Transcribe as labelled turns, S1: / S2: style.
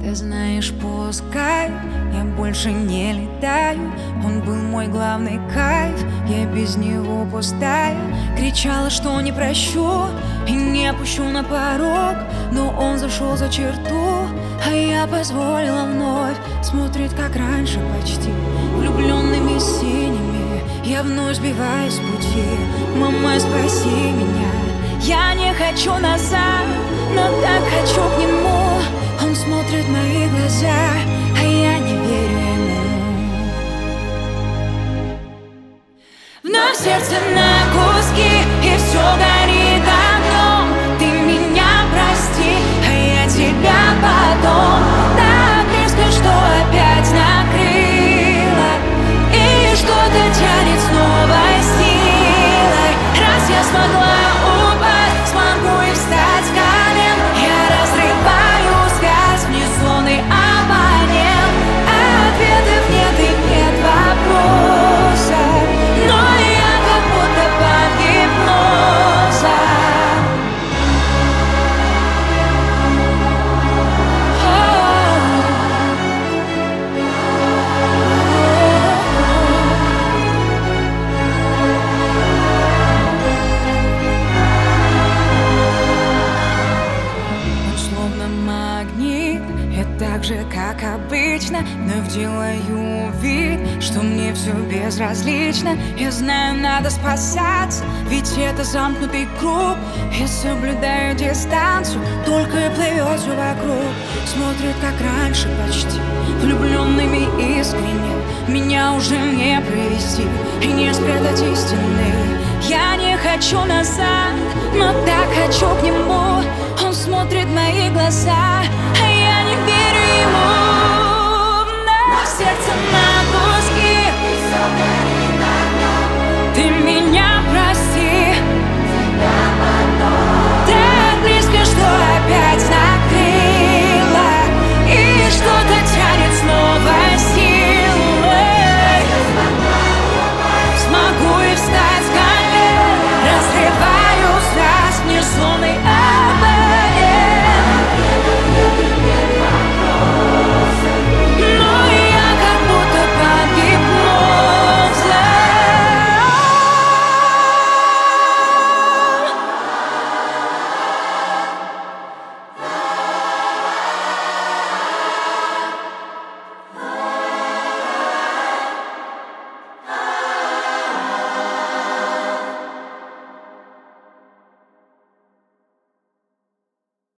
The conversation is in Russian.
S1: Знаешь, пускай я больше не летаю, он был мой главный кайф, я без него пустая. Кричала, что не прощу и не пущу на порог, но он зашел за черту, а я позволила вновь. Смотрит, как раньше почти, влюбленными синими, я вновь сбиваюсь с пути. Мама, спаси меня, я не хочу назад, но так хочу к нему. Он смотрит в мои глаза, а я не верю ему. Вновь сердце на куски, и все горит огнем. Ты меня прости, а я тебя потом. Так близко, что опять накрыло, и что-то тянет с новой силой. Раз я смогла упасть, смогу и встать с колен. Я разрываю связь, внезапный абонент. Ответов нет и нет вопроса, но я как будто под гипнозом. Он словно магнит, я так же, как обычно, вновь делаю вид, что мне все безразлично. Я знаю, надо спасаться, ведь это замкнутый круг. Я соблюдаю дистанцию, только и плывет все вокруг. Смотрит, как раньше почти, влюбленными искренне. Меня уже не провести и не спрятать истины. Я не хочу назад, но так хочу к нему. Он смотрит в мои глаза,